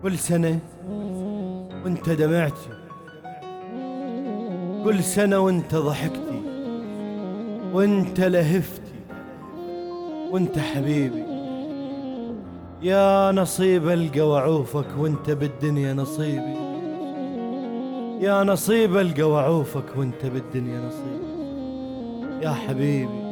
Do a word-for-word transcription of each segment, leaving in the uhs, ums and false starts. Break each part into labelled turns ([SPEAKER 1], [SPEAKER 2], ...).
[SPEAKER 1] كل سنة وانت دمعتي، كل سنة وانت ضحكتي، وانت لهفتي، وانت حبيبي. يا نصيب القى وعوفك وانت بالدنيا نصيبي، يا نصيب القى وعوفك وانت بالدنيا نصيبي يا حبيبي.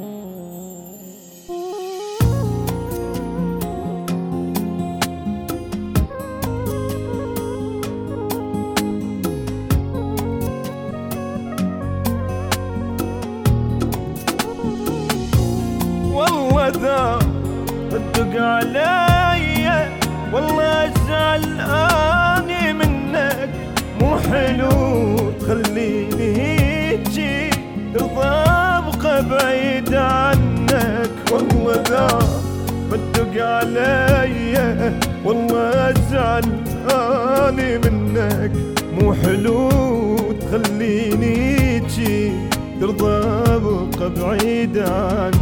[SPEAKER 2] والله ذا صدق علي، والله زعلاني منك، مو حلو تخليني هيجي ترضى ابقى بعيد عنك. والله ذا صدق علي، والله زعلاني منك، مو حلو تخليني هيجي ترضى ابقى بعيد عنك.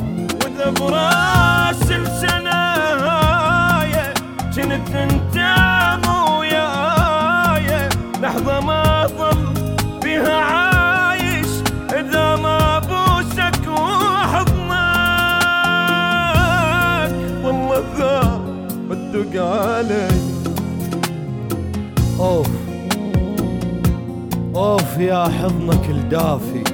[SPEAKER 2] براس السنايا جنت انت ويايا، لحظة ما ظل فيها عايش اذا ما بوسك وحضنك. والله ذا بدق علي.
[SPEAKER 1] اوف اوف يا حضنك الدافي،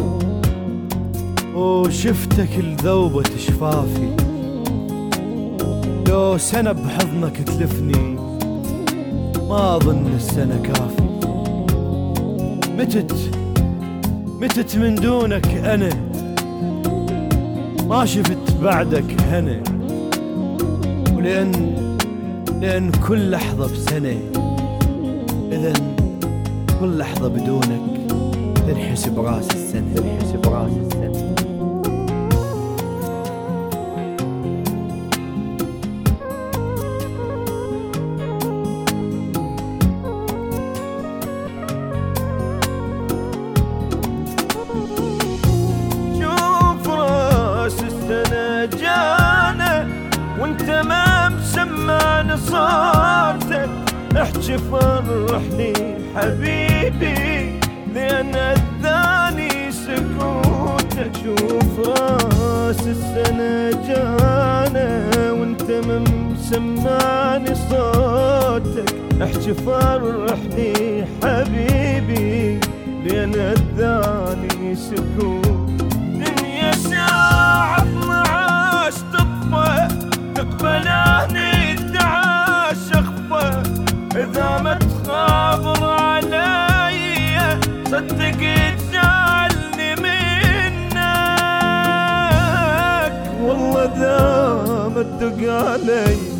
[SPEAKER 1] وشفتك الذوبة شفافي، لو سنة بحضنك تلفني ما أظن السنة كافي. متت متت من دونك أنا، ما شفت بعدك هنا، ولأن لأن كل لحظة بسنة، إذن كل لحظة بدونك تنحسب راس السنة، تنحسب راس السنة.
[SPEAKER 2] وانت ما مسمعني صارتك، احكي فرحني حبيبي لان اذاني سكوتك. شوف راس السنة جانا وانت ما مسمعني صوتك، احكي فرحني حبيبي لان اذاني سكوت. دنيا ساعة اثنعش تطفى، تقبلاني الدعاش اخفى، اذا ما تخابر علي صدق تزعلني منك. والله ذا ما تدق علي.